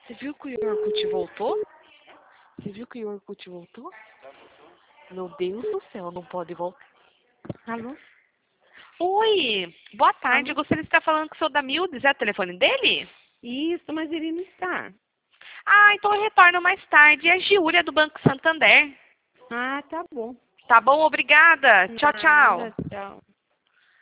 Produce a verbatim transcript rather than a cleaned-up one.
Você viu que o Orkut voltou? Você viu que o Orkut voltou? Meu Deus do céu, não pode voltar. Alô? Oi, boa tarde. Alô? Eu gostaria de estar falando com o senhor Damildes. É o telefone dele? Isso, mas ele não está. Ah, então eu retorno mais tarde. É a Giúlia do Banco Santander. Ah, tá bom. Tá bom? Obrigada. Tchau, tchau. Nada, tchau.